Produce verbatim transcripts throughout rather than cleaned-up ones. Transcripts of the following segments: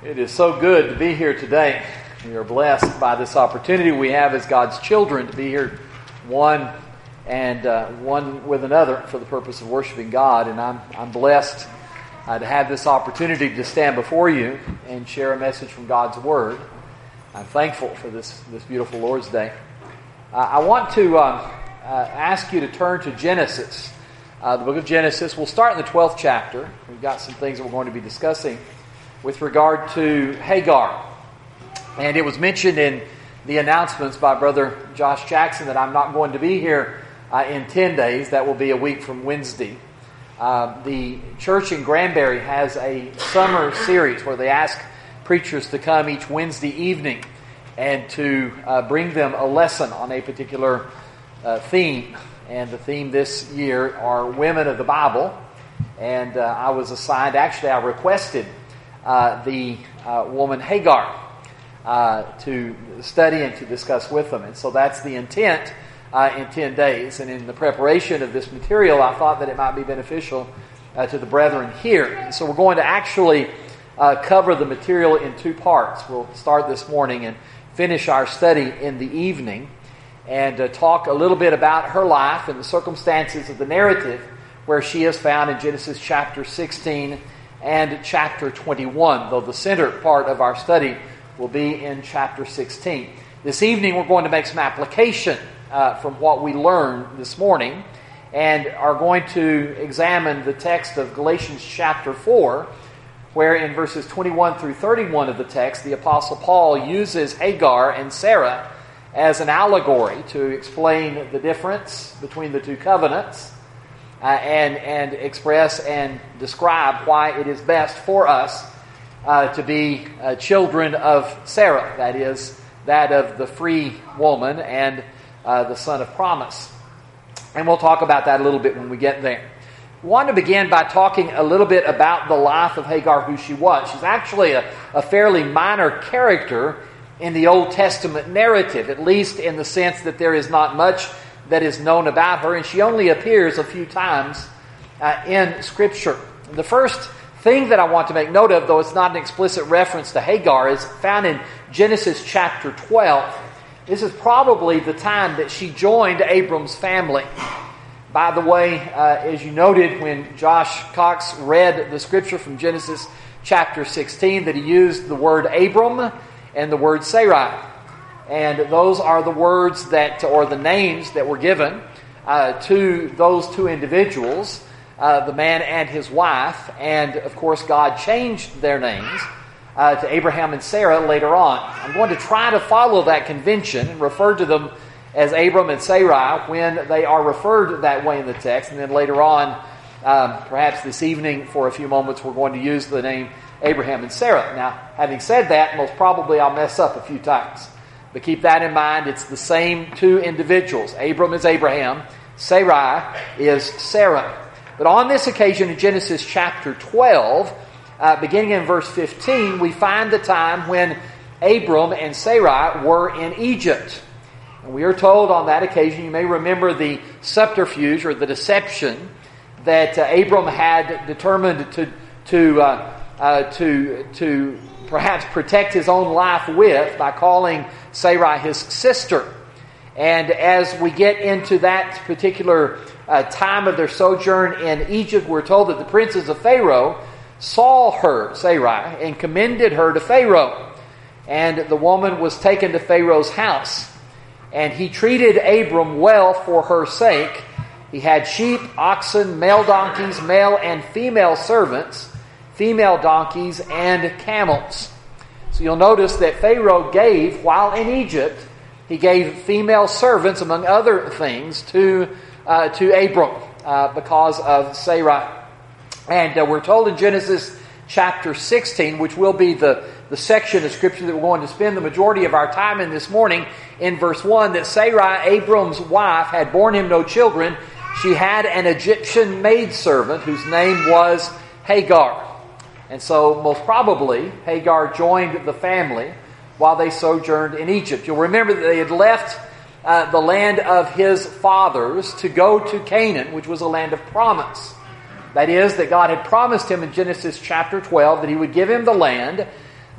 It is so good to be here today. We are blessed by this opportunity we have as God's children to be here one and uh, one with another for the purpose of worshiping God. And I'm I'm blessed uh, to have this opportunity to stand before you and share a message from God's Word. I'm thankful for this, this beautiful Lord's Day. Uh, I want to uh, uh, ask you to turn to Genesis, uh, the book of Genesis. We'll start in the twelfth chapter. We've got some things that we're going to be discussing with regard to Hagar. And it was mentioned in the announcements by Brother Josh Jackson that I'm not going to be here uh, in ten days. That will be a week from Wednesday. Uh, the church in Granbury has a summer series where they ask preachers to come each Wednesday evening and to uh, bring them a lesson on a particular uh, theme. And the theme this year are women of the Bible. And uh, I was assigned, actually I requested Uh, the uh, woman Hagar uh, to study and to discuss with them. And so that's the intent uh, in ten days. And in the preparation of this material, I thought that it might be beneficial uh, to the brethren here. So we're going to actually uh, cover the material in two parts. We'll start this morning and finish our study in the evening and uh, talk a little bit about her life and the circumstances of the narrative where she is found in Genesis chapter sixteen and chapter twenty-one, though the center part of our study will be in chapter sixteen. This evening we're going to make some application uh, from what we learned this morning and are going to examine the text of Galatians chapter four, where in verses twenty-one through thirty-one of the text, the Apostle Paul uses Hagar and Sarah as an allegory to explain the difference between the two covenants, Uh, and and express and describe why it is best for us uh, to be uh, children of Sarah, that is, that of the free woman and uh, the son of promise. And we'll talk about that a little bit when we get there. I want to begin by talking a little bit about the life of Hagar, who she was. She's actually a, a fairly minor character in the Old Testament narrative, at least in the sense that there is not much that is known about her, and she only appears a few times uh, in Scripture. The first thing that I want to make note of, though it's not an explicit reference to Hagar, is found in Genesis chapter twelve. This is probably the time that she joined Abram's family. By the way, uh, as you noted when Josh Cox read the Scripture from Genesis chapter sixteen, that he used the word Abram and the word Sarai. And those are the words that, or the names that were given uh, to those two individuals, uh, the man and his wife. And, of course, God changed their names uh, to Abraham and Sarah later on. I'm going to try to follow that convention and refer to them as Abram and Sarai when they are referred that way in the text. And then later on, um, perhaps this evening, for a few moments, we're going to use the name Abraham and Sarah. Now, having said that, most probably I'll mess up a few times. But keep that in mind, it's the same two individuals. Abram is Abraham, Sarai is Sarah. But on this occasion in Genesis chapter twelve, uh, beginning in verse fifteen, we find the time when Abram and Sarai were in Egypt. And we are told on that occasion, you may remember the subterfuge or the deception that uh, Abram had determined to to uh, uh, to to perhaps protect his own life with by calling Sarai his sister. And as we get into that particular uh, time of their sojourn in Egypt, we're told that the princes of Pharaoh saw her, Sarai, and commended her to Pharaoh. And the woman was taken to Pharaoh's house. And he treated Abram well for her sake. He had sheep, oxen, male donkeys, male and female servants, female donkeys, and camels. So you'll notice that Pharaoh gave, while in Egypt, he gave female servants, among other things, to uh, to Abram uh, because of Sarai. And uh, we're told in Genesis chapter sixteen, which will be the, the section of Scripture that we're going to spend the majority of our time in this morning, in verse one, that Sarai, Abram's wife, had borne him no children. She had an Egyptian maidservant whose name was Hagar. And so, most probably, Hagar joined the family while they sojourned in Egypt. You'll remember that they had left uh, the land of his fathers to go to Canaan, which was a land of promise. That is, that God had promised him in Genesis chapter twelve that He would give him the land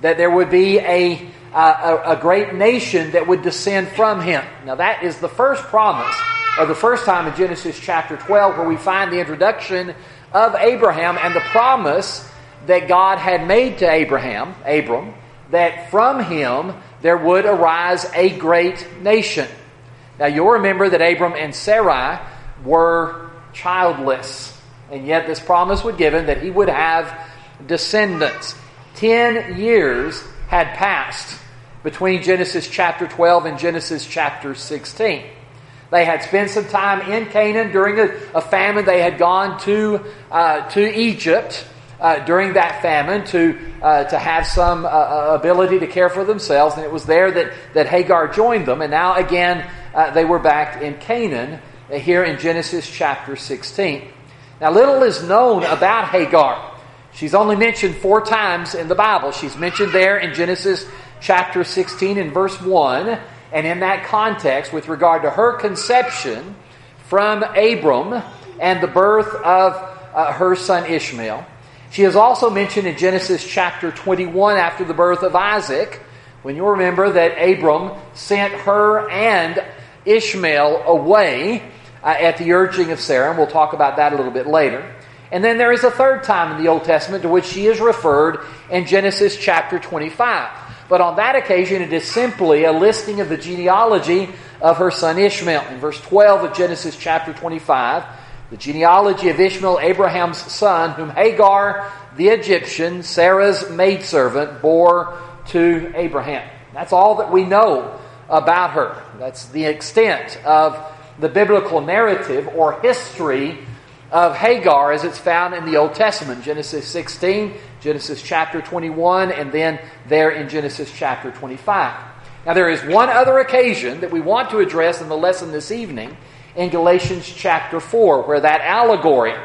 that there would be a, a, a great nation that would descend from him. Now that is the first promise, or the first time in Genesis chapter twelve, where we find the introduction of Abraham and the promise that God had made to Abraham, Abram, that from him there would arise a great nation. Now you'll remember that Abram and Sarai were childless, and yet this promise was given that he would have descendants. Ten years had passed between Genesis chapter twelve and Genesis chapter sixteen. They had spent some time in Canaan during a, a famine. They had gone to uh, to Egypt uh, during that famine to uh, to have some uh, ability to care for themselves, and it was there that, that Hagar joined them. And now again, uh, they were back in Canaan uh, here in Genesis chapter sixteen. Now, little is known about Hagar. She's only mentioned four times in the Bible. She's mentioned there in Genesis chapter sixteen and verse one. And in that context, with regard to her conception from Abram and the birth of uh, her son Ishmael. She is also mentioned in Genesis chapter twenty-one after the birth of Isaac, when you remember that Abram sent her and Ishmael away uh, at the urging of Sarah. And we'll talk about that a little bit later. And then there is a third time in the Old Testament to which she is referred in Genesis chapter twenty-five. But on that occasion, it is simply a listing of the genealogy of her son Ishmael. In verse twelve of Genesis chapter twenty-five, the genealogy of Ishmael, Abraham's son, whom Hagar, the Egyptian, Sarah's maidservant, bore to Abraham. That's all that we know about her. That's the extent of the biblical narrative or history of Hagar as it's found in the Old Testament. Genesis sixteen, Genesis chapter twenty-one, and then there in Genesis chapter twenty-five. Now there is one other occasion that we want to address in the lesson this evening in Galatians chapter four, where that allegory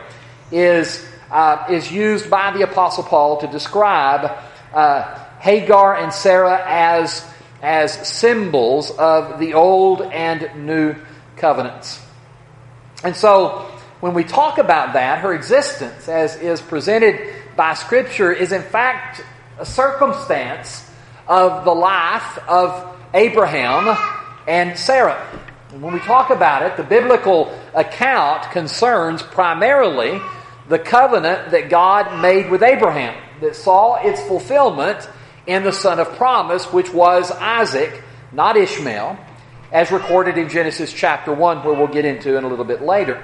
is, uh, is used by the Apostle Paul to describe uh, Hagar and Sarah as, as symbols of the Old and New covenants. And so, when we talk about that, her existence as is presented by Scripture is in fact a circumstance of the life of Abraham and Sarah. And when we talk about it, the biblical account concerns primarily the covenant that God made with Abraham, that saw its fulfillment in the son of promise, which was Isaac, not Ishmael, as recorded in Genesis chapter one, where we'll get into in a little bit later.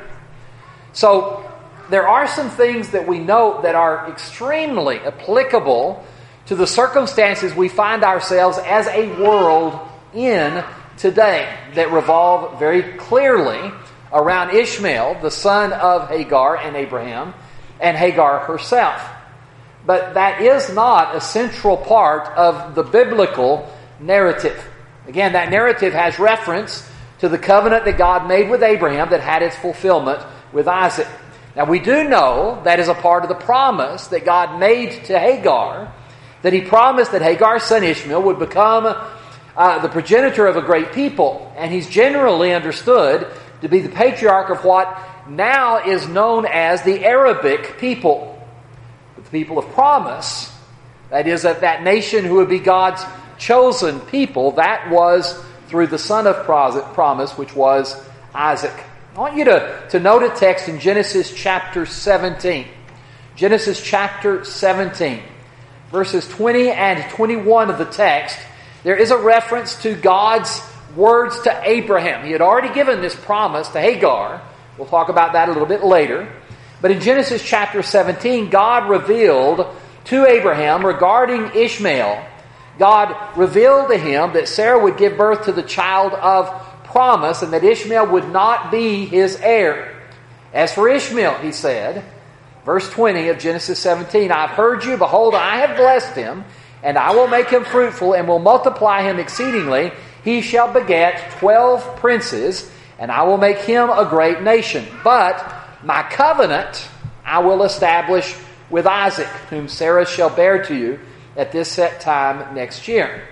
So, there are some things that we note that are extremely applicable to the circumstances we find ourselves as a world in today, that revolve very clearly around Ishmael, the son of Hagar and Abraham, and Hagar herself. But that is not a central part of the biblical narrative. Again, that narrative has reference to the covenant that God made with Abraham that had its fulfillment with Isaac. Now we do know that is a part of the promise that God made to Hagar, that He promised that Hagar's son Ishmael would become uh, the progenitor of a great people. And he's generally understood to be the patriarch of what now is known as the Arabic people. But the people of promise, that is, that, that nation who would be God's chosen people, that was through the son of promise, which was Isaac. I want you to, to note a text in Genesis chapter seventeen. Genesis chapter seventeen. Verses twenty and twenty-one of the text, there is a reference to God's words to Abraham. He had already given this promise to Hagar. We'll talk about that a little bit later. But in Genesis chapter seventeen, God revealed to Abraham regarding Ishmael, God revealed to him that Sarah would give birth to the child of promise and that Ishmael would not be his heir. As for Ishmael, he said, verse twenty of Genesis seventeen, I've heard you, behold, I have blessed him, and I will make him fruitful and will multiply him exceedingly. He shall beget twelve princes, and I will make him a great nation. But my covenant I will establish with Isaac, whom Sarah shall bear to you at this set time next year.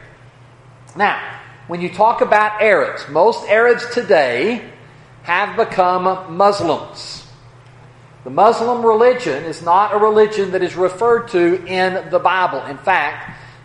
Now, when you talk about Arabs, most Arabs today have become Muslims. The Muslim religion is not a religion that is referred to in the Bible. In fact,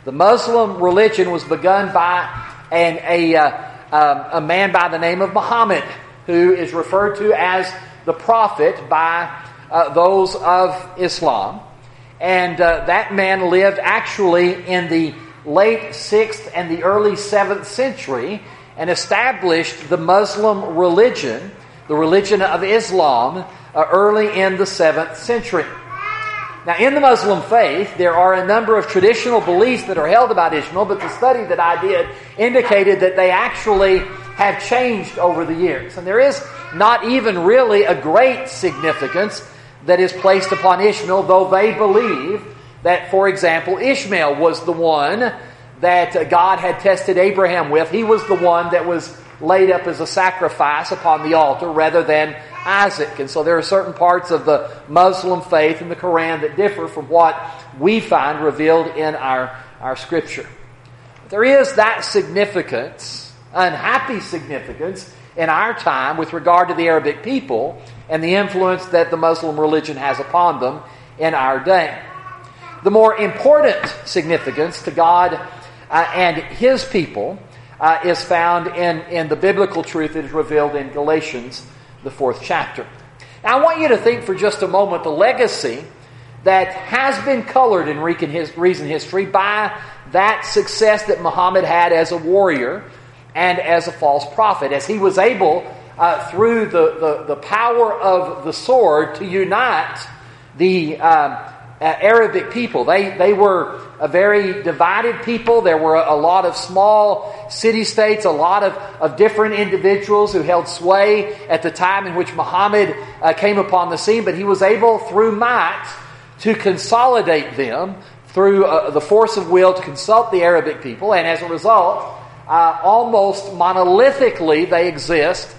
The Muslim religion was begun by an, a, uh, um, a man by the name of Muhammad, who is referred to as the prophet by uh, those of Islam. And uh, that man lived actually in the late sixth and the early seventh century and established the Muslim religion, the religion of Islam, uh, early in the seventh century. Now, in the Muslim faith, there are a number of traditional beliefs that are held about Ishmael, but the study that I did indicated that they actually have changed over the years. And there is not even really a great significance that is placed upon Ishmael, though they believe that, for example, Ishmael was the one that God had tested Abraham with. He was the one that was laid up as a sacrifice upon the altar rather than Isaac. And so there are certain parts of the Muslim faith and the Quran that differ from what we find revealed in our, our Scripture. But there is that significance, unhappy significance, in our time with regard to the Arabic people and the influence that the Muslim religion has upon them in our day. The more important significance to God uh, and His people uh, is found in, in the biblical truth that is revealed in Galatians, the fourth chapter. Now, I want you to think for just a moment the legacy that has been colored in recent history by that success that Muhammad had as a warrior and as a false prophet, as he was able, uh, through the, the, the power of the sword, to unite the um, uh, Arabic people. They, they were a very divided people. There were a lot of small city-states, a lot of, of different individuals who held sway at the time in which Muhammad uh, came upon the scene, but he was able, through might, to consolidate them through uh, the force of will to consult the Arabic people, and as a result, Uh, almost monolithically, they exist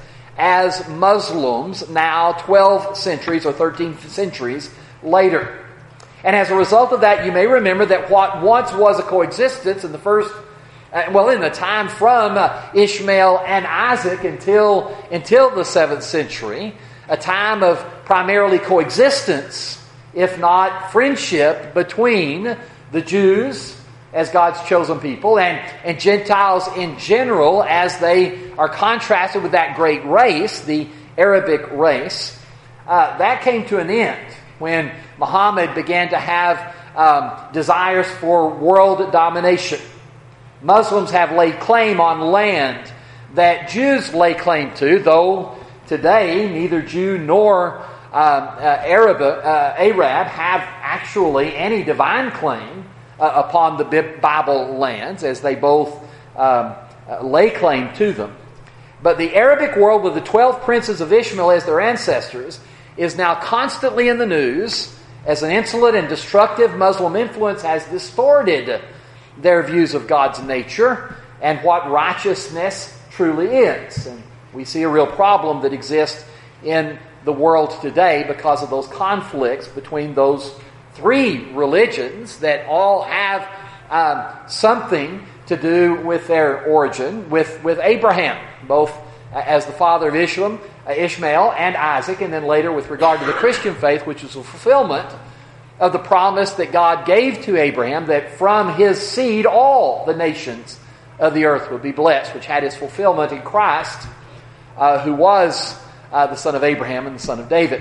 as Muslims now twelve centuries or thirteen centuries later. And as a result of that, you may remember that what once was a coexistence in the first, uh, well, in the time from uh, Ishmael and Isaac until, until the seventh century, a time of primarily coexistence, if not friendship, between the Jews as God's chosen people, and, and Gentiles in general as they are contrasted with that great race, the Arabic race. Uh, that came to an end when Muhammad began to have um, desires for world domination. Muslims have laid claim on land that Jews lay claim to, though today neither Jew nor uh, uh, Arab, uh, Arab have actually any divine claim Uh, upon the Bible lands, as they both um, uh, lay claim to them. But the Arabic world, with the twelve princes of Ishmael as their ancestors, is now constantly in the news as an insolent and destructive Muslim influence has distorted their views of God's nature and what righteousness truly is. And we see a real problem that exists in the world today because of those conflicts between those three religions that all have um, something to do with their origin, with, with Abraham, both as the father of Ishmael, Ishmael and Isaac, and then later with regard to the Christian faith, which is a fulfillment of the promise that God gave to Abraham that from his seed all the nations of the earth would be blessed, which had its fulfillment in Christ, uh, who was uh, the son of Abraham and the son of David.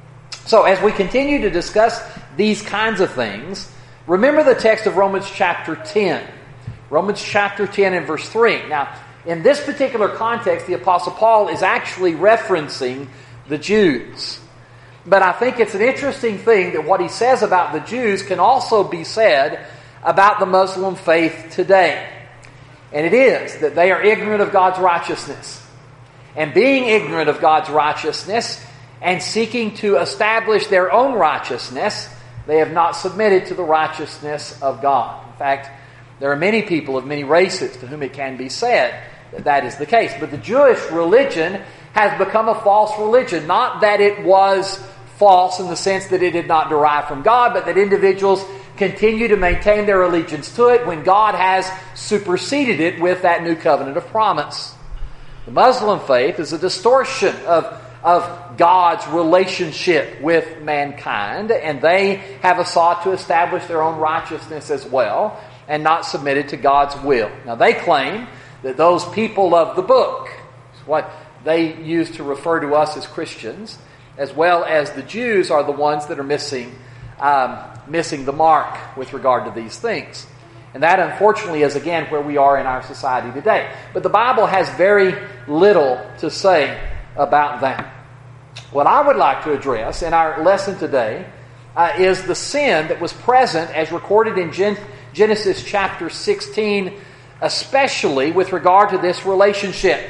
So as we continue to discuss these kinds of things, remember the text of Romans chapter ten. Romans chapter ten and verse three. Now, in this particular context, the Apostle Paul is actually referencing the Jews. But I think it's an interesting thing that what he says about the Jews can also be said about the Muslim faith today. And it is that they are ignorant of God's righteousness. And being ignorant of God's righteousness and seeking to establish their own righteousness, they have not submitted to the righteousness of God. In fact, there are many people of many races to whom it can be said that that is the case. But the Jewish religion has become a false religion. Not that it was false in the sense that it did not derive from God, but that individuals continue to maintain their allegiance to it when God has superseded it with that new covenant of promise. The Muslim faith is a distortion of of God's relationship with mankind, and they have sought to establish their own righteousness as well. and not submitted to God's will. Now they claim that those people of the book, what they use to refer to us as Christians, as well as the Jews, are the ones that are missing, um, missing the mark with regard to these things. And that, unfortunately, is again where we are in our society today. But the Bible has very little to say about that. What I would like to address in our lesson today uh, is the sin that was present as recorded in Gen- Genesis chapter sixteen, especially with regard to this relationship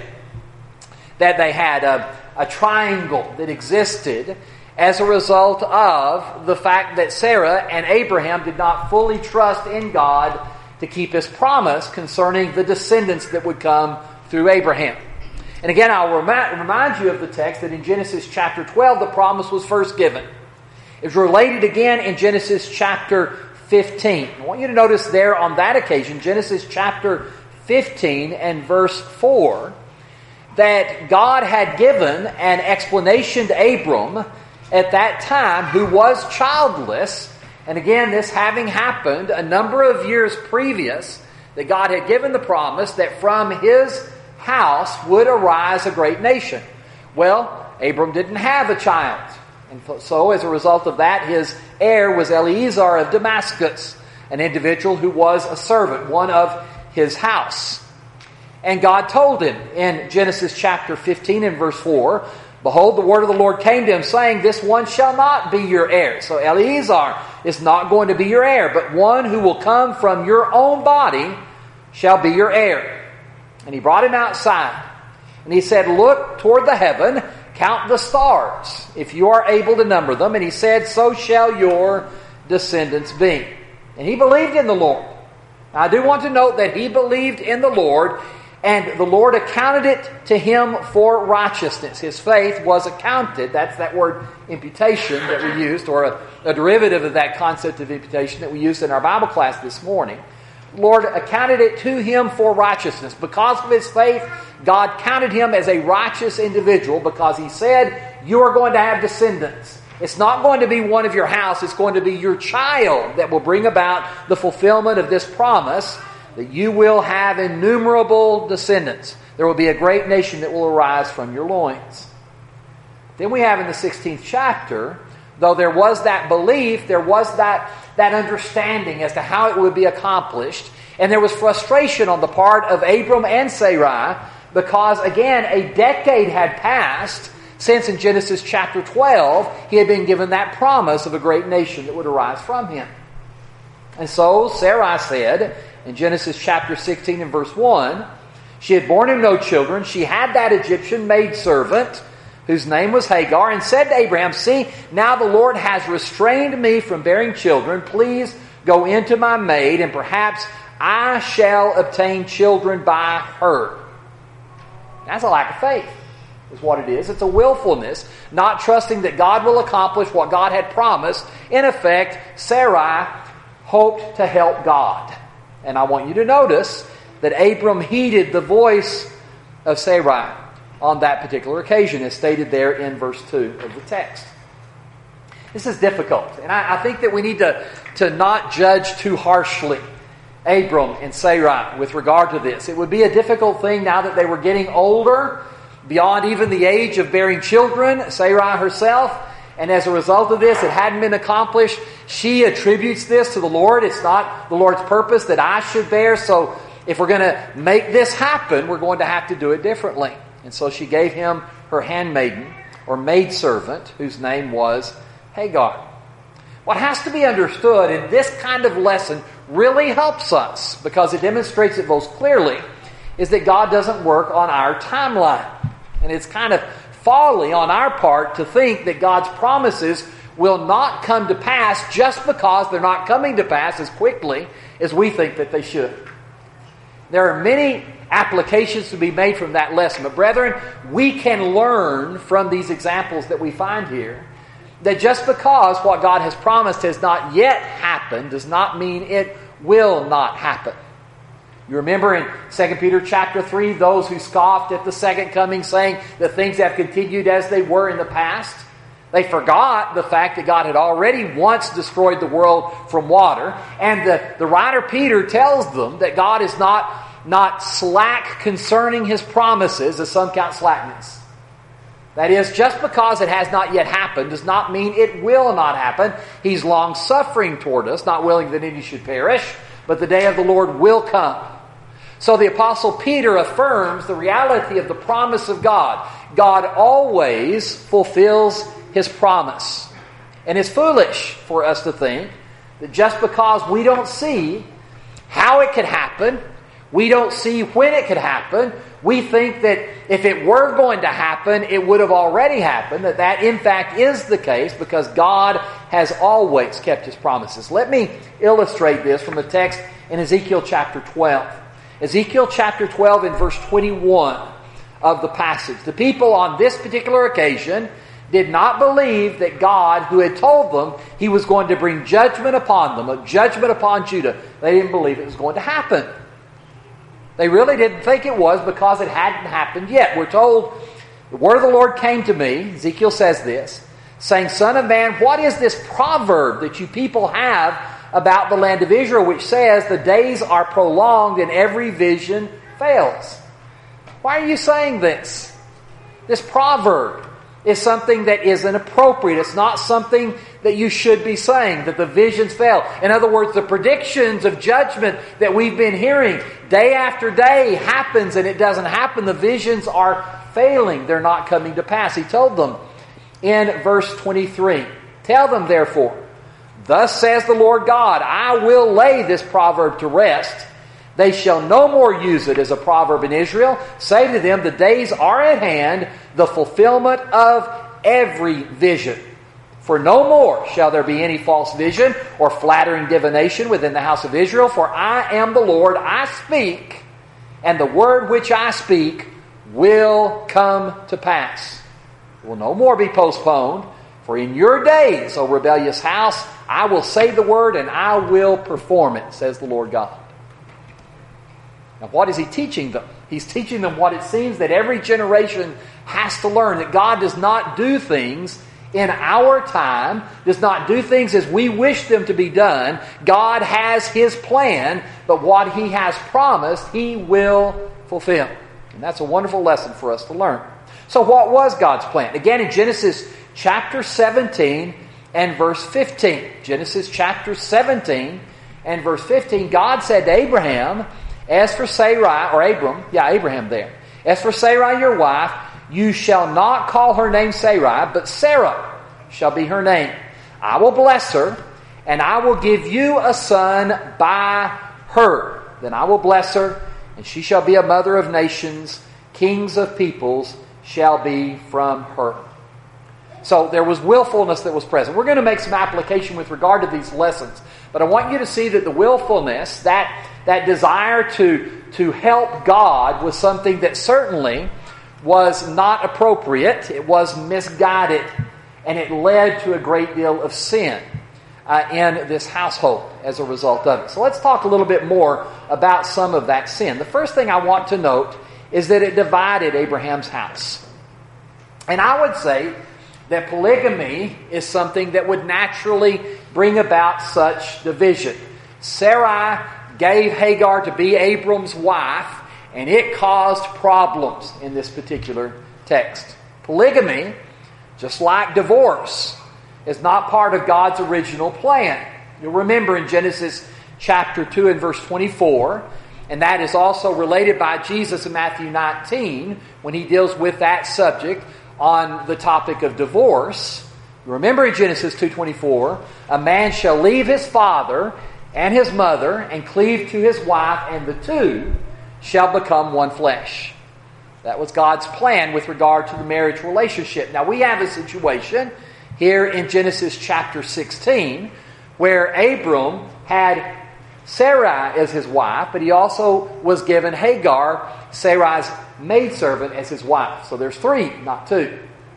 that they had, a, a triangle that existed as a result of the fact that Sarah and Abraham did not fully trust in God to keep His promise concerning the descendants that would come through Abraham. And again, I'll remind, remind you of the text that in Genesis chapter twelve, the promise was first given. It's related again in Genesis chapter fifteen. I want you to notice there on that occasion, Genesis chapter fifteen and verse four, that God had given an explanation to Abram at that time, who was childless. And again, this having happened a number of years previous, that God had given the promise that from his house would arise a great nation. Well, Abram didn't have a child. And so as a result of that, his heir was Eliezer of Damascus, an individual who was a servant, one of his house. And God told him in Genesis chapter fifteen and verse four, "Behold, the word of the Lord came to him, saying, This one shall not be your heir." So Eliezer is not going to be your heir, but one who will come from your own body shall be your heir. And he brought him outside, and he said, "Look toward the heaven, count the stars, if you are able to number them." And he said, "So shall your descendants be." And he believed in the Lord. Now, I do want to note that he believed in the Lord, and the Lord accounted it to him for righteousness. His faith was accounted. That's that word imputation that we used, or a, a derivative of that concept of imputation that we used in our Bible class this morning. The Lord accounted it to him for righteousness. Because of his faith, God counted him as a righteous individual, because He said, you are going to have descendants. It's not going to be one of your house. It's going to be your child that will bring about the fulfillment of this promise, that you will have innumerable descendants. There will be a great nation that will arise from your loins. Then we have in the sixteenth chapter, though there was that belief, there was that, that understanding as to how it would be accomplished. And there was frustration on the part of Abram and Sarai, because again, a decade had passed since in Genesis chapter twelve, he had been given that promise of a great nation that would arise from him. And so Sarai said, in Genesis chapter sixteen and verse one, she had borne him no children. She had that Egyptian maidservant, whose name was Hagar, and said to Abraham, "See, now the Lord has restrained me from bearing children. Please go into my maid, and perhaps I shall obtain children by her." That's a lack of faith, is what it is. It's a willfulness, not trusting that God will accomplish what God had promised. In effect, Sarai hoped to help God. And I want you to notice that Abram heeded the voice of Sarai on that particular occasion, as stated there in verse two of the text. This is difficult, and I, I think that we need to, to not judge too harshly Abram and Sarai with regard to this. It would be a difficult thing now that they were getting older, beyond even the age of bearing children, Sarai herself. And as a result of this, it hadn't been accomplished. She attributes this to the Lord. It's not the Lord's purpose that I should bear. So if we're going to make this happen, we're going to have to do it differently. And so she gave him her handmaiden, or maidservant, whose name was Hagar. What has to be understood in this kind of lesson really helps us, because it demonstrates it most clearly, is that God doesn't work on our timeline. And it's kind of folly on our part to think that God's promises will not come to pass just because they're not coming to pass as quickly as we think that they should. There are many applications to be made from that lesson. But brethren, we can learn from these examples that we find here that just because what God has promised has not yet happened does not mean it will not happen. You remember in Second Peter chapter three, those who scoffed at the second coming, saying that things have continued as they were in the past. They forgot the fact that God had already once destroyed the world from water. And the, the writer Peter tells them that God is not, not slack concerning His promises, as some count slackness. That is, just because it has not yet happened does not mean it will not happen. He's long-suffering toward us, not willing that any should perish, but the day of the Lord will come. So the Apostle Peter affirms the reality of the promise of God. God always fulfills His promise. And it's foolish for us to think that just because we don't see how it could happen, we don't see when it could happen, we think that if it were going to happen, it would have already happened, that that in fact is the case because God has always kept His promises. Let me illustrate this from a text in Ezekiel chapter twelve. Ezekiel chapter twelve and verse twenty-one of the passage. The people on this particular occasion did not believe that God, who had told them He was going to bring judgment upon them, a judgment upon Judah, they didn't believe it was going to happen. They really didn't think it was because it hadn't happened yet. We're told, the word of the Lord came to me, Ezekiel says this, saying, Son of man, what is this proverb that you people have about the land of Israel, which says the days are prolonged and every vision fails? Why are you saying this? This proverb is something that isn't appropriate. It's not something that you should be saying, that the visions fail. In other words, the predictions of judgment that we've been hearing day after day happens and it doesn't happen. The visions are failing. They're not coming to pass. He told them in verse twenty-three, Tell them therefore, Thus says the Lord God, I will lay this proverb to rest. They shall no more use it as a proverb in Israel. Say to them, the days are at hand, the fulfillment of every vision. For no more shall there be any false vision or flattering divination within the house of Israel. For I am the Lord, I speak, and the word which I speak will come to pass. It will no more be postponed. For in your days, O rebellious house, I will say the word and I will perform it, says the Lord God. Now what is He teaching them? He's teaching them what it seems that every generation has to learn, that God does not do things in our time, does not do things as we wish them to be done. God has His plan, but what He has promised, He will fulfill. And that's a wonderful lesson for us to learn. So what was God's plan? Again, in Genesis chapter seventeen and verse fifteen. Genesis chapter seventeen and verse fifteen, God said to Abraham, As for Sarai, or Abram, yeah, Abraham there. As for Sarai your wife, you shall not call her name Sarai, but Sarah shall be her name. I will bless her, and I will give you a son by her. Then I will bless her, and she shall be a mother of nations. Kings of peoples shall be from her. So there was willfulness that was present. We're going to make some application with regard to these lessons. But I want you to see that the willfulness, that, that desire to, to help God, was something that certainly was not appropriate. It was misguided. And it led to a great deal of sin uh, in this household as a result of it. So let's talk a little bit more about some of that sin. The first thing I want to note is that it divided Abraham's house. And I would say that polygamy is something that would naturally bring about such division. Sarai gave Hagar to be Abram's wife, and it caused problems in this particular text. Polygamy, just like divorce, is not part of God's original plan. You'll remember in Genesis chapter two and verse twenty-four, and that is also related by Jesus in Matthew nineteen, when He deals with that subject on the topic of divorce. Remember in Genesis two twenty-four, a man shall leave his father and his mother and cleave to his wife, and the two shall become one flesh. That was God's plan with regard to the marriage relationship. Now we have a situation here in Genesis chapter sixteen where Abram had Sarai as his wife, but he also was given Hagar, Sarai's maidservant, as his wife. So there's three, not two.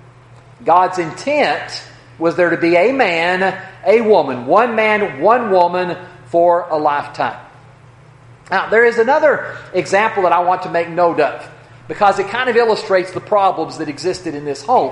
God's intent was there to be a man, a woman. One man, one woman for a lifetime. Now, there is another example that I want to make note of, because it kind of illustrates the problems that existed in this home.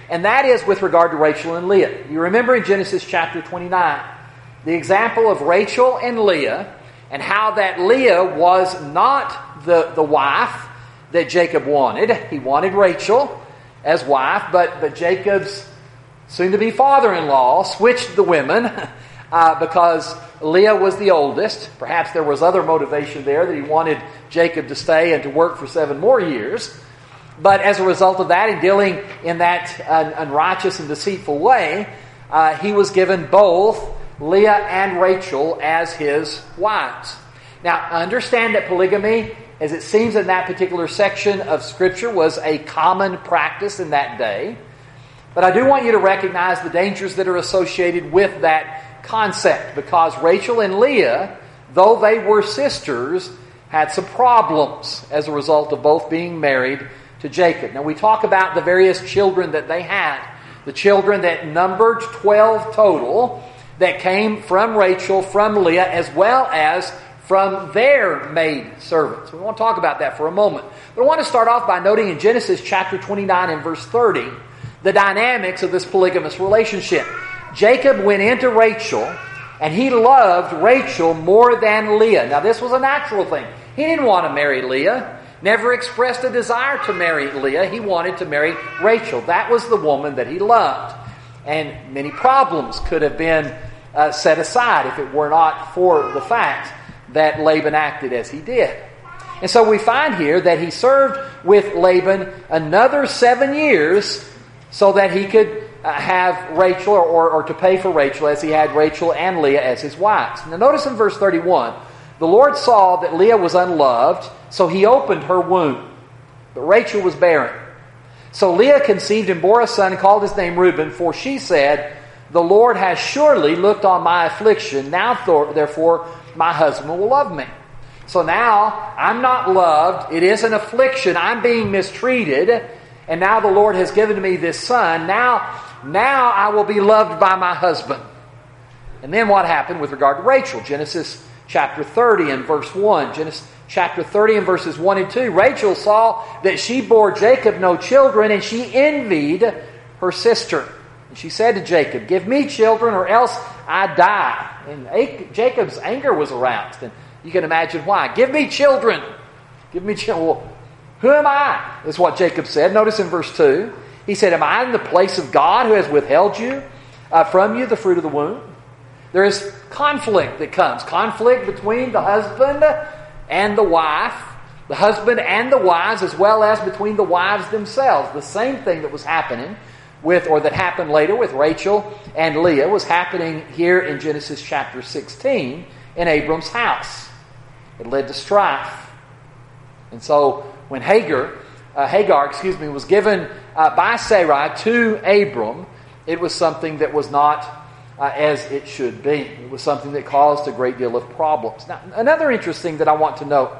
and that is with regard to Rachel and Leah. You remember in Genesis chapter twenty-nine, the example of Rachel and Leah, and how that Leah was not the, the wife that Jacob wanted. He wanted Rachel as wife, but, but Jacob's soon-to-be father-in-law switched the women uh, because Leah was the oldest. Perhaps there was other motivation there that he wanted Jacob to stay and to work for seven more years. But as a result of that, in dealing in that uh, unrighteous and deceitful way, uh, he was given both Leah and Rachel as his wives. Now, understand that polygamy, as it seems in that particular section of Scripture, was a common practice in that day. But I do want you to recognize the dangers that are associated with that concept, because Rachel and Leah, though they were sisters, had some problems as a result of both being married to Jacob. Now, we talk about the various children that they had. The children that numbered twelve total, that came from Rachel, from Leah, as well as from their maid servants. We want to talk about that for a moment. But I want to start off by noting in Genesis chapter twenty-nine and verse thirty, the dynamics of this polygamous relationship. Jacob went into Rachel, and he loved Rachel more than Leah. Now, this was a natural thing. He didn't want to marry Leah. Never expressed a desire to marry Leah. He wanted to marry Rachel. That was the woman that he loved. And many problems could have been uh, set aside if it were not for the fact that Laban acted as he did. And so we find here that he served with Laban another seven years so that he could uh, have Rachel, or, or, or to pay for Rachel, as he had Rachel and Leah as his wives. Now notice in verse thirty-one, the Lord saw that Leah was unloved, so he opened her womb. But Rachel was barren. So Leah conceived and bore a son and called his name Reuben, for she said, the Lord has surely looked on my affliction. Now therefore my husband will love me. So now I'm not loved. It is an affliction. I'm being mistreated. And now the Lord has given me this son. Now, now I will be loved by my husband. And then what happened with regard to Rachel? Genesis chapter thirty and verse one. Genesis chapter thirty and verses one and two. Rachel saw that she bore Jacob no children, and she envied her sister. And she said to Jacob, give me children or else I die. And Jacob's anger was aroused. And you can imagine why. Give me children. Give me children. Well, who am I? Is what Jacob said. Notice in verse two. He said, am I in the place of God who has withheld you uh, from you the fruit of the womb? There is conflict that comes. Conflict between the husband and the wife. The husband and the wives, as well as between the wives themselves. The same thing that was happening with, or that happened later with Rachel and Leah, was happening here in Genesis chapter sixteen in Abram's house. It led to strife. And so when Hagar, uh, Hagar, excuse me, was given uh, by Sarai to Abram, it was something that was not uh, as it should be. It was something that caused a great deal of problems. Now, another interesting that I want to note,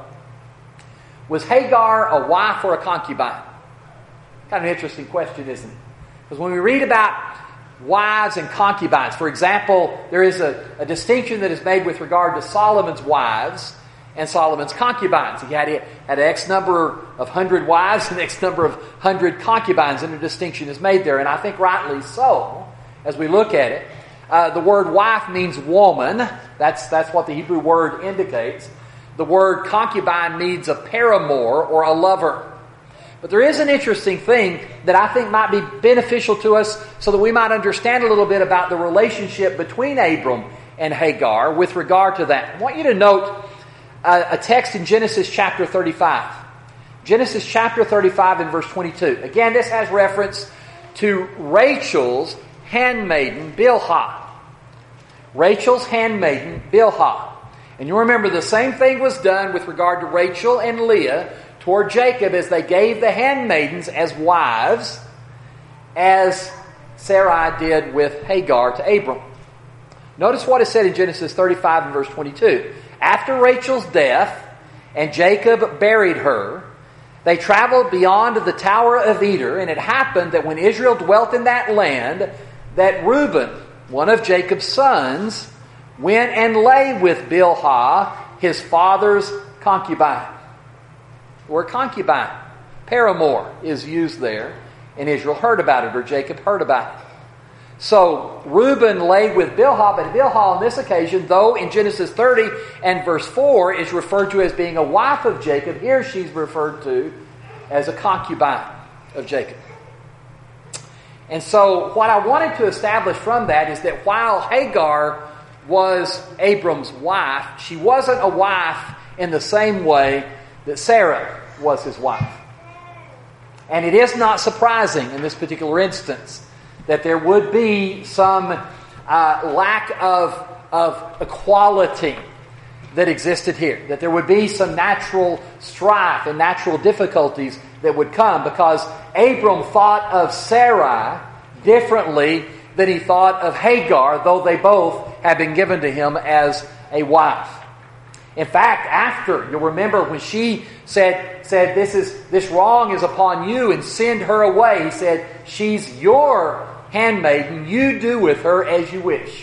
was Hagar a wife or a concubine? Kind of an interesting question, isn't it? Because when we read about wives and concubines, for example, there is a, a distinction that is made with regard to Solomon's wives and Solomon's concubines. He had, had X number of hundred wives and X number of hundred concubines, and a distinction is made there. And I think rightly so, as we look at it. Uh, the word wife means woman. That's, that's what the Hebrew word indicates. The word concubine means a paramour or a lover. But there is an interesting thing that I think might be beneficial to us so that we might understand a little bit about the relationship between Abram and Hagar with regard to that. I want you to note a, a text in Genesis chapter thirty-five. Genesis chapter thirty-five and verse twenty-two. Again, this has reference to Rachel's handmaiden, Bilhah. Rachel's handmaiden, Bilhah. And you remember the same thing was done with regard to Rachel and Leah toward Jacob as they gave the handmaidens as wives, as Sarai did with Hagar to Abram. Notice what is said in Genesis thirty-five and verse twenty-two. After Rachel's death, and Jacob buried her, they traveled beyond the Tower of Eder, and it happened that when Israel dwelt in that land, that Reuben, one of Jacob's sons, went and lay with Bilhah, his father's concubine. The word concubine, paramour, is used there and Israel heard about it, or Jacob heard about it. So Reuben lay with Bilhah, but Bilhah on this occasion, though in Genesis thirty and verse four is referred to as being a wife of Jacob, here she's referred to as a concubine of Jacob. And so what I wanted to establish from that is that while Hagar was Abram's wife, she wasn't a wife in the same way that Sarah was his wife. And it is not surprising in this particular instance that there would be some uh, lack of, of equality that existed here. That there would be some natural strife and natural difficulties that would come because Abram thought of Sarai differently than he thought of Hagar, though they both had been given to him as a wife. In fact, after, you'll remember when she said, said this is this wrong is upon you and send her away, he said, she's your handmaiden, you do with her as you wish.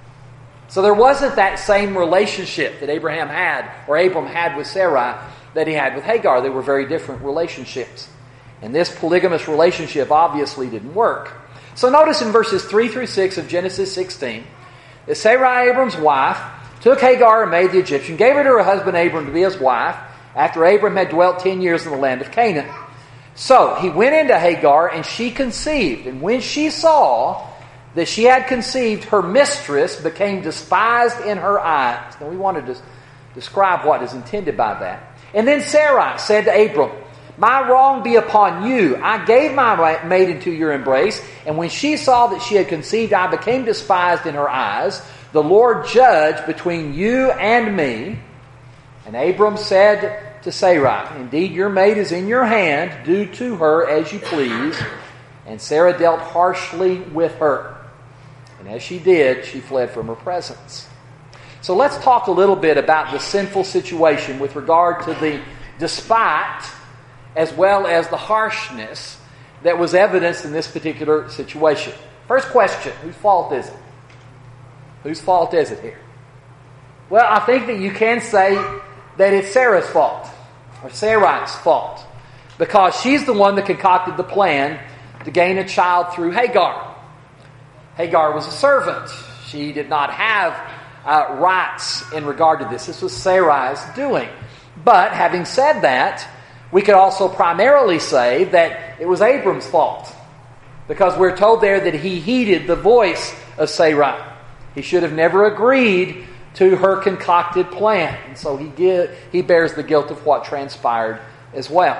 So there wasn't that same relationship that Abraham had, or Abram had with Sarai, that he had with Hagar. They were very different relationships. And this polygamous relationship obviously didn't work. So notice in verses three through six of Genesis sixteen, that Sarai, Abram's wife, took Hagar, a maid the Egyptian, gave her to her husband Abram to be his wife, after Abram had dwelt ten years in the land of Canaan. So he went into Hagar, and she conceived. And when she saw that she had conceived, her mistress became despised in her eyes. Now we want to describe what is intended by that. And then Sarai said to Abram, my wrong be upon you. I gave my maid into your embrace, and when she saw that she had conceived, I became despised in her eyes. The Lord judge between you and me. And Abram said to Sarai, indeed your maid is in your hand, do to her as you please. And Sarah dealt harshly with her. And as she did, she fled from her presence. So let's talk a little bit about the sinful situation with regard to the despite as well as the harshness that was evidenced in this particular situation. First question, whose fault is it? Whose fault is it here? Well, I think that you can say that it's Sarah's fault, or Sarai's fault, because she's the one that concocted the plan to gain a child through Hagar. Hagar was a servant. She did not have uh, rights in regard to this. This was Sarai's doing. But having said that, we could also primarily say that it was Abram's fault, because we're told there that he heeded the voice of Sarai. He should have never agreed to her concocted plan. And so he give, he bears the guilt of what transpired as well.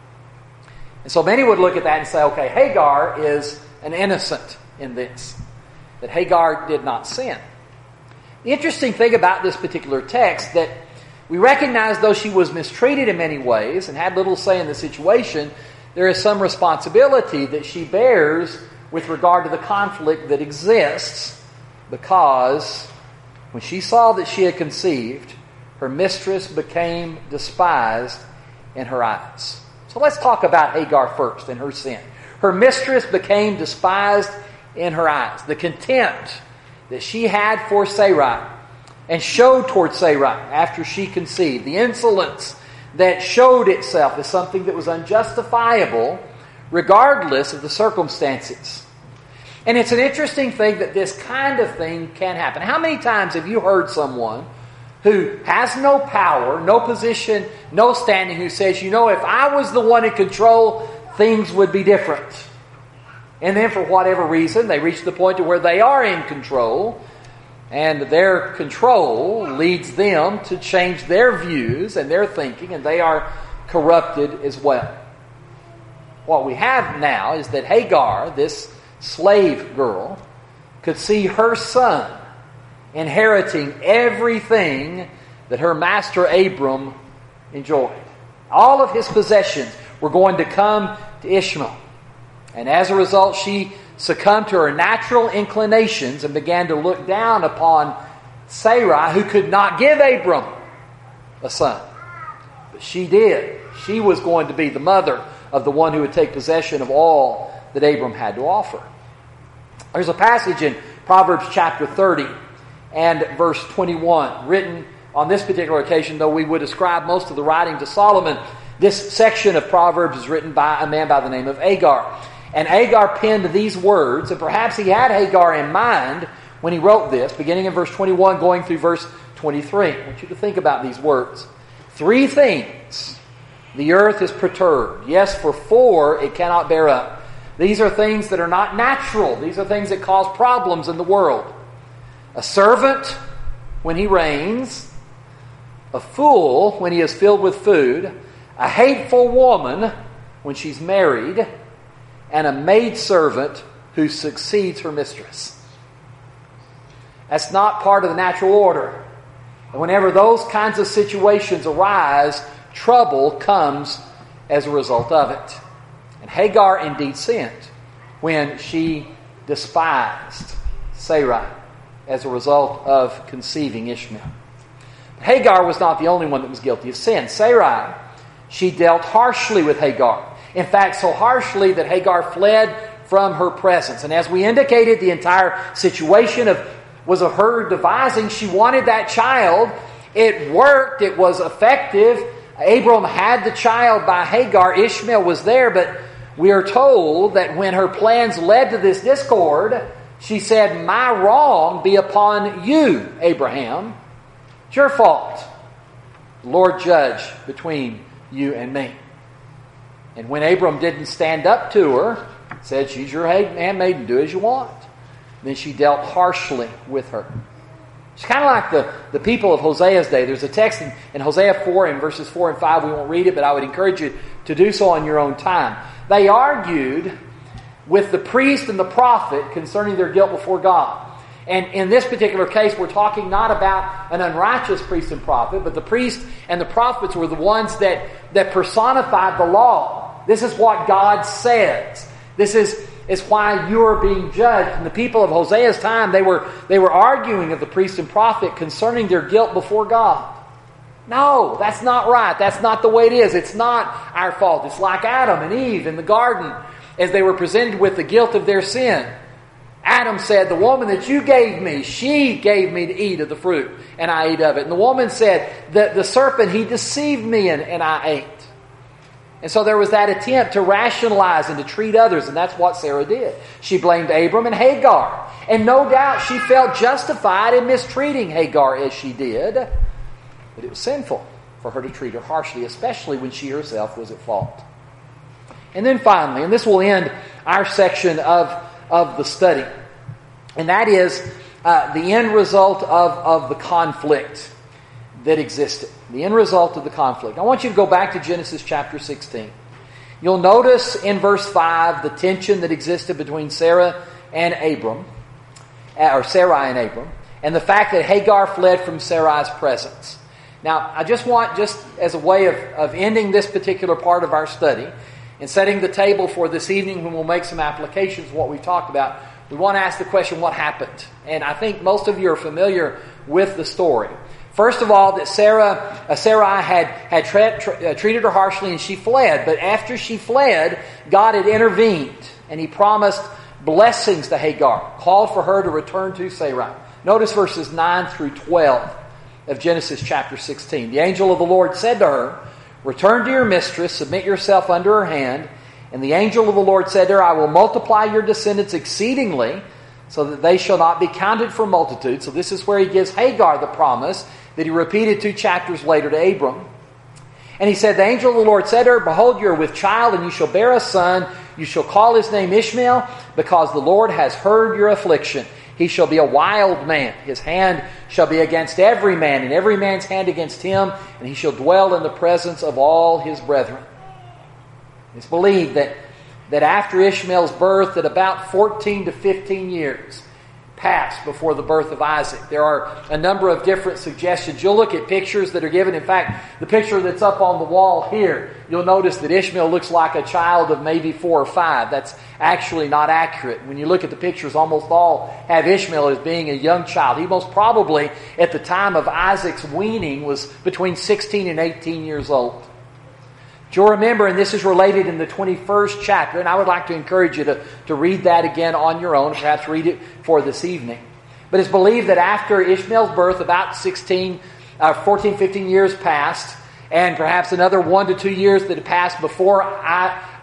And so many would look at that and say, okay, Hagar is an innocent in this. That Hagar did not sin. The interesting thing about this particular text that we recognize, though she was mistreated in many ways and had little say in the situation, there is some responsibility that she bears with regard to the conflict that exists, because when she saw that she had conceived, her mistress became despised in her eyes. So let's talk about Hagar first and her sin. Her mistress became despised in her eyes. The contempt that she had for Sarai and showed toward Sarai after she conceived, the insolence that showed itself as something that was unjustifiable regardless of the circumstances. And it's an interesting thing that this kind of thing can happen. How many times have you heard someone who has no power, no position, no standing, who says, you know, if I was the one in control, things would be different. And then for whatever reason, they reach the point to where they are in control, and their control leads them to change their views and their thinking, and they are corrupted as well. What we have now is that Hagar, this slave girl, could see her son inheriting everything that her master Abram enjoyed. All of his possessions were going to come to Ishmael. And as a result, she succumbed to her natural inclinations and began to look down upon Sarai, who could not give Abram a son. But she did. She was going to be the mother of the one who would take possession of all that Abram had to offer. There's a passage in Proverbs chapter thirty and verse twenty-one, written on this particular occasion, though we would ascribe most of the writing to Solomon. This section of Proverbs is written by a man by the name of Agar. And Agar penned these words, and perhaps he had Hagar in mind when he wrote this, beginning in verse twenty-one, going through verse twenty-three. I want you to think about these words. Three things the earth is perturbed. Yes, for four it cannot bear up. These are things that are not natural. These are things that cause problems in the world. A servant when he reigns, a fool when he is filled with food, a hateful woman when she's married, and a maidservant who succeeds her mistress. That's not part of the natural order. And whenever those kinds of situations arise, trouble comes as a result of it. And Hagar indeed sinned when she despised Sarai as a result of conceiving Ishmael. But Hagar was not the only one that was guilty of sin. Sarai, she dealt harshly with Hagar. In fact, so harshly that Hagar fled from her presence. And as we indicated, the entire situation of was of her devising. She wanted that child. It worked. It was effective. Abram had the child by Hagar. Ishmael was there, but we are told that when her plans led to this discord, she said, "My wrong be upon you, Abraham. It's your fault. Lord, judge between you and me." And when Abram didn't stand up to her, said, "She's your handmaiden, do as you want," then she dealt harshly with her. It's kind of like the, the people of Hosea's day. There's a text in, in Hosea four in verses four and five. We won't read it, but I would encourage you to do so on your own time. They argued with the priest and the prophet concerning their guilt before God. And in this particular case, we're talking not about an unrighteous priest and prophet, but the priest and the prophets were the ones that, that personified the law. This is what God says. This is, is why you are being judged. And the people of Hosea's time, they were, they were arguing of the priest and prophet concerning their guilt before God. No, that's not right. That's not the way it is. It's not our fault. It's like Adam and Eve in the garden as they were presented with the guilt of their sin. Adam said, "The woman that you gave me, she gave me to eat of the fruit, and I ate of it." And the woman said, "The, the serpent, he deceived me, and, and I ate." And so there was that attempt to rationalize and to treat others, and that's what Sarah did. She blamed Abram and Hagar. And no doubt she felt justified in mistreating Hagar as she did. But it was sinful for her to treat her harshly, especially when she herself was at fault. And then finally, and this will end our section of, of the study, and that is uh, the end result of, of the conflict that existed. The end result of the conflict. I want you to go back to Genesis chapter sixteen. You'll notice in verse five the tension that existed between Sarah and Abram, or Sarai and Abram, and the fact that Hagar fled from Sarai's presence. Now, I just want, just as a way of, of ending this particular part of our study, and setting the table for this evening when we'll make some applications of what we've talked about, we want to ask the question, what happened? And I think most of you are familiar with the story. First of all, that Sarah, uh, Sarai had, had tra- tra- uh, treated her harshly and she fled. But after she fled, God had intervened and He promised blessings to Hagar, called for her to return to Sarai. Notice verses nine through twelve of Genesis chapter sixteen. The angel of the Lord said to her, "Return to your mistress, submit yourself under her hand." And the angel of the Lord said to her, "I will multiply your descendants exceedingly, so that they shall not be counted for multitude." So this is where he gives Hagar the promise that he repeated two chapters later to Abram. And he said, the angel of the Lord said to her, "Behold, you are with child, and you shall bear a son. You shall call his name Ishmael, because the Lord has heard your affliction. He shall be a wild man. His hand shall be against every man, and every man's hand against him, and he shall dwell in the presence of all his brethren." It's believed that, that after Ishmael's birth, that about fourteen to fifteen years passed before the birth of Isaac. There are a number of different suggestions. You'll look at pictures that are given. In fact, the picture that's up on the wall here, you'll notice that Ishmael looks like a child of maybe four or five. That's actually not accurate. When you look at the pictures, almost all have Ishmael as being a young child. He most probably, at the time of Isaac's weaning, was between sixteen and eighteen years old. You'll remember, and this is related in the twenty-first chapter, and I would like to encourage you to, to read that again on your own, perhaps read it for this evening. But it's believed that after Ishmael's birth, about sixteen, uh, fourteen, fifteen years passed, and perhaps another one to two years that had passed before I,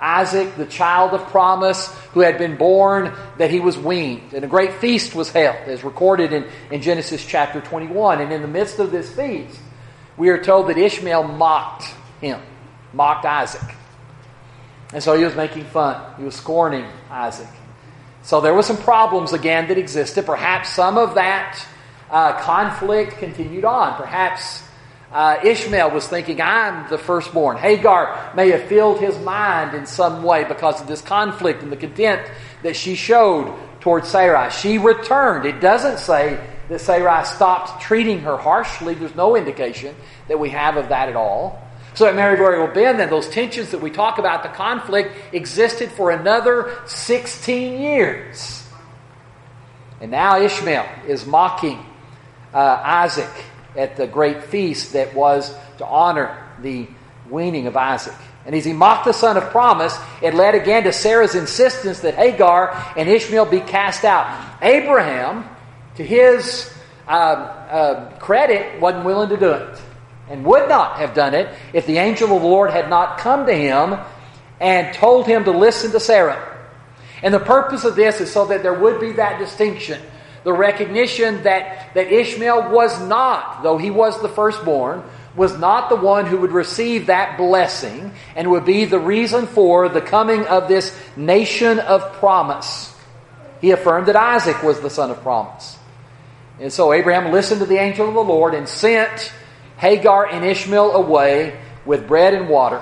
Isaac, the child of promise, who had been born, that he was weaned. And a great feast was held, as recorded in, in Genesis chapter twenty-one. And in the midst of this feast, we are told that Ishmael mocked him, mocked Isaac. And so he was making fun. He was scorning Isaac. So there were some problems again that existed. Perhaps some of that uh, conflict continued on. Perhaps uh, Ishmael was thinking, I'm the firstborn. Hagar may have filled his mind in some way because of this conflict and the contempt that she showed towards Sarai. She returned. It doesn't say that Sarai stopped treating her harshly. There's no indication that we have of that at all. So at Mary very well been, then those tensions that we talk about, the conflict existed for another sixteen years. And now Ishmael is mocking uh, Isaac at the great feast that was to honor the weaning of Isaac. And as he mocked the son of promise, it led again to Sarah's insistence that Hagar and Ishmael be cast out. Abraham, to his uh, uh, credit, wasn't willing to do it. And would not have done it if the angel of the Lord had not come to him and told him to listen to Sarah. And the purpose of this is so that there would be that distinction. The recognition that, that Ishmael was not, though he was the firstborn, was not the one who would receive that blessing and would be the reason for the coming of this nation of promise. He affirmed that Isaac was the son of promise. And so Abraham listened to the angel of the Lord and sent Hagar and Ishmael away with bread and water.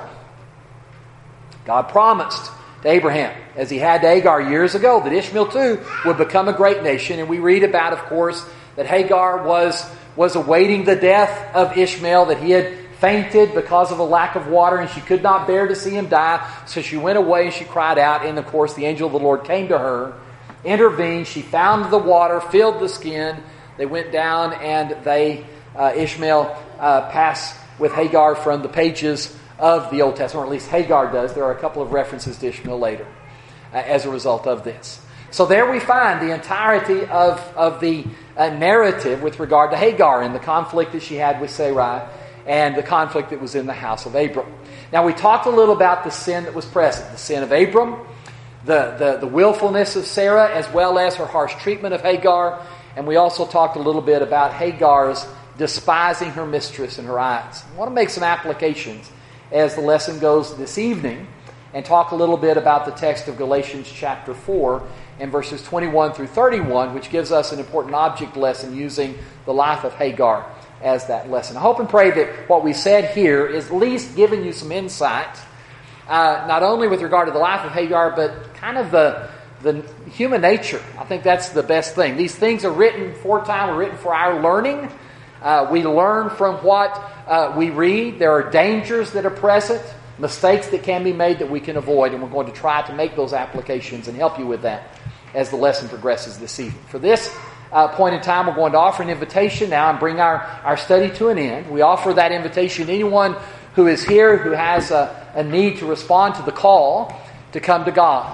God promised to Abraham, as he had to Hagar years ago, that Ishmael too would become a great nation. And we read about, of course, that Hagar was, was awaiting the death of Ishmael, that he had fainted because of a lack of water, and she could not bear to see him die. So she went away and she cried out. And of course, the angel of the Lord came to her, intervened. She found the water, filled the skin. They went down and they, uh, Ishmael, Uh, pass with Hagar from the pages of the Old Testament, or at least Hagar does. There are a couple of references to Ishmael later uh, as a result of this. So there we find the entirety of, of the uh, narrative with regard to Hagar and the conflict that she had with Sarai and the conflict that was in the house of Abram. Now we talked a little about the sin that was present, the sin of Abram, the, the, the willfulness of Sarah, as well as her harsh treatment of Hagar, and we also talked a little bit about Hagar's despising her mistress in her eyes. I want to make some applications as the lesson goes this evening and talk a little bit about the text of Galatians chapter four and verses twenty-one through thirty-one, which gives us an important object lesson using the life of Hagar as that lesson. I hope and pray that what we said here is at least giving you some insight, uh, not only with regard to the life of Hagar, but kind of the the human nature. I think that's the best thing. These things are written for time, are written for our learning. Uh, we learn from what uh, we read. There are dangers that are present, mistakes that can be made that we can avoid, and we're going to try to make those applications and help you with that as the lesson progresses this evening. For this uh, point in time, we're going to offer an invitation now and bring our, our study to an end. We offer that invitation to anyone who is here who has a, a need to respond to the call to come to God.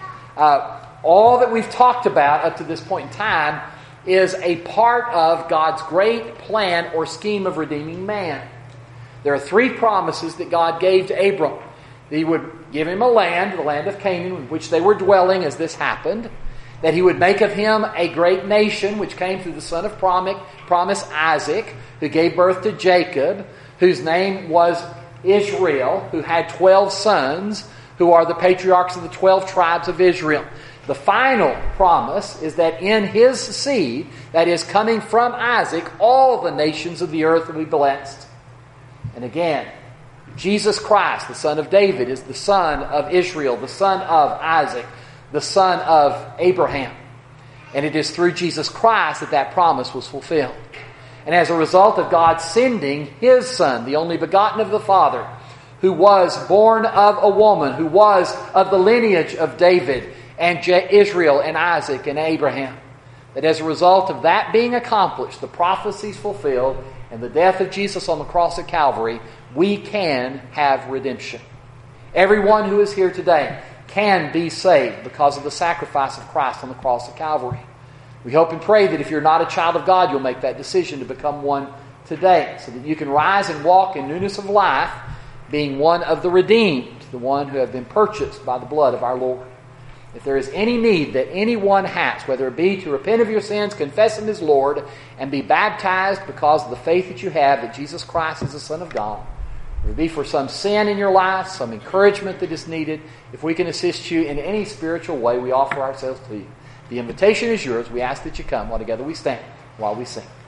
Uh, all that we've talked about up to this point in time is a part of God's great plan or scheme of redeeming man. There are three promises that God gave to Abram. That he would give him a land, the land of Canaan, in which they were dwelling as this happened. That he would make of him a great nation, which came through the son of promise, Isaac, who gave birth to Jacob, whose name was Israel, who had twelve sons, who are the patriarchs of the twelve tribes of Israel. The final promise is that in his seed, that is coming from Isaac, all the nations of the earth will be blessed. And again, Jesus Christ, the son of David, is the son of Israel, the son of Isaac, the son of Abraham. And it is through Jesus Christ that that promise was fulfilled. And as a result of God sending his son, the only begotten of the Father, who was born of a woman, who was of the lineage of David, and Israel and Isaac and Abraham. That as a result of that being accomplished, the prophecies fulfilled, and the death of Jesus on the cross at Calvary, we can have redemption. Everyone who is here today can be saved because of the sacrifice of Christ on the cross at Calvary. We hope and pray that if you're not a child of God, you'll make that decision to become one today, so that you can rise and walk in newness of life, being one of the redeemed, the one who have been purchased by the blood of our Lord. If there is any need that anyone has, whether it be to repent of your sins, confess Him as Lord, and be baptized because of the faith that you have that Jesus Christ is the Son of God, whether it be for some sin in your life, some encouragement that is needed, if we can assist you in any spiritual way, we offer ourselves to you. The invitation is yours. We ask that you come while together we stand, while we sing.